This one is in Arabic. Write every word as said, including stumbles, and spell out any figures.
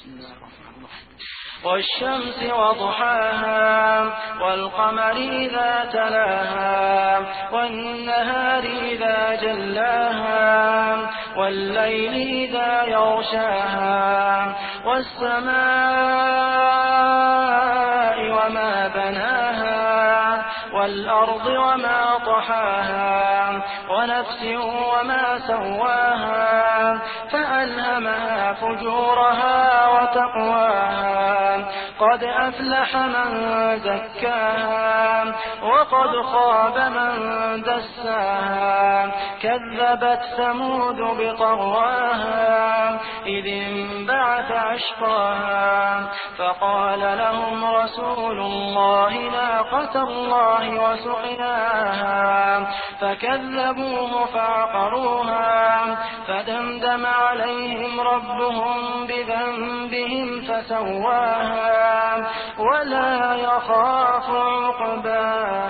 والشمس وضحاها والقمر إذا تلاها والنهار إذا جلاها والليل إذا يغشاها والسماء وما بناها والأرض وما طحاها ونفس وما سواها فألهمها فجورها وتقواها قد أفلح من زكاها وقد خاب من دساها كذبت ثمود بطغواها إذ انبعث أشقاها فقال لهم رسول الله ناقة الله وسقياها فكذبوه فعقروها فدمدم عليهم ربهم بذنبهم فسواها ولا يخاف عقباها.